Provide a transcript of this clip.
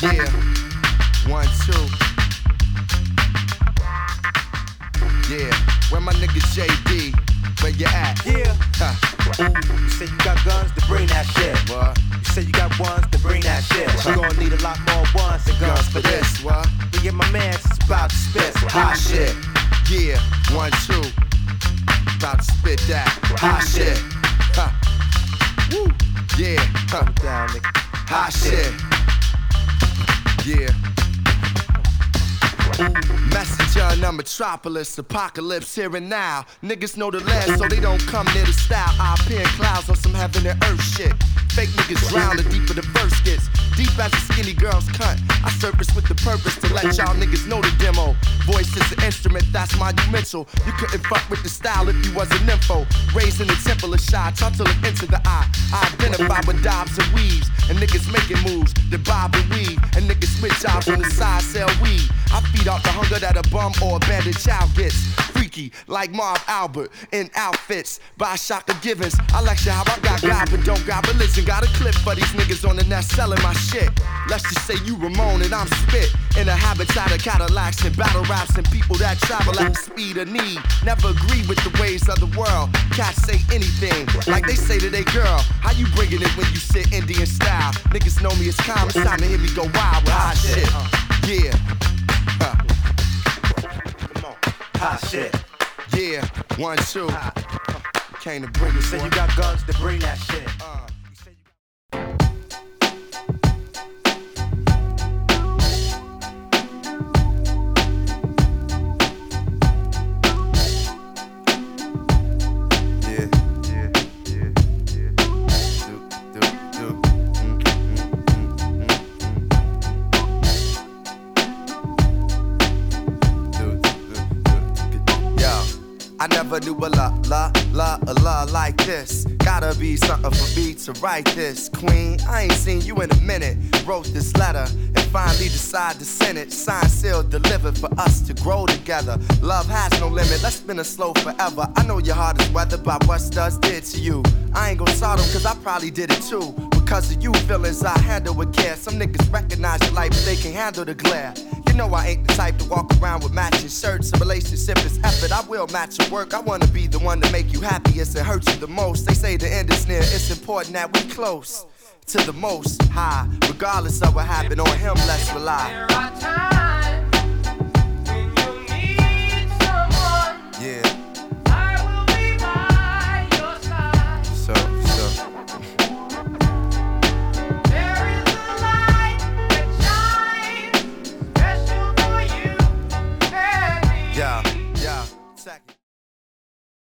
Yeah, 1, 2. Yeah, where my nigga JD? Where you at? Yeah. Huh. You say you got guns, then bring that shit. What? You say you got ones, then bring that shit. You gon' need a lot more ones than guns for this. What? Me and my man's is about to spit some hot shit. Yeah, 1, 2. About to spit that hot shit. Huh. Woo. Yeah, huh. Down, nigga. Hot shit. Yeah. Messenger in the metropolis, apocalypse here and now. Niggas know the last, so they don't come near the style. I appear in clouds on some heaven and earth shit. Fake niggas drown the deeper the verse gets. Deep as a skinny girl's cunt. I surface with the purpose to let y'all niggas know the demo. Voice is an instrument, that's monumental. You couldn't fuck with the style if you was a nympho. Raised in the temple of shy, taught to look into the eye. I identify with dobs and weaves, and niggas making moves that bob and weave. And niggas switch jobs on the side, sell weed. I feed off the hunger that a bum or abandoned child gets. Freaky, like Marv Albert, in outfits by Shaka Givens. I lecture how I got God, but don't got religion. Got a clip for these niggas on the net selling my shit. Let's just say you Ramon and I'm Spit. In a habitat of Cadillacs and battle raps and people that travel at the speed of need. Never agree with the ways of the world. Cats say anything, like they say to their girl. How you bringing it when you sit Indian style? Niggas know me as calm, it's time to hear me go wild with hot shit. Yeah. Come on. Hot shit. Yeah, 1, 2. Came to bring it. Say you got guns, then bring that shit. I never knew a la like this. Gotta be something for me to write this. Queen, I ain't seen you in a minute. Wrote this letter and finally decided to send it. Signed, sealed, delivered for us to grow together. Love has no limit, let's spin it slow forever. I know your heart is weathered by what Studs did to you. I ain't gon' sort them cause I probably did it too. Because of you feelings I handle with care. Some niggas recognize your light but they can't handle the glare. You know I ain't the type to walk around with matching shirts. A relationship is effort, I will match your work. I wanna be the one to make you happiest and hurt you the most. They say the end is near, it's important that we close to the most high. Regardless of what happened on him, let's rely.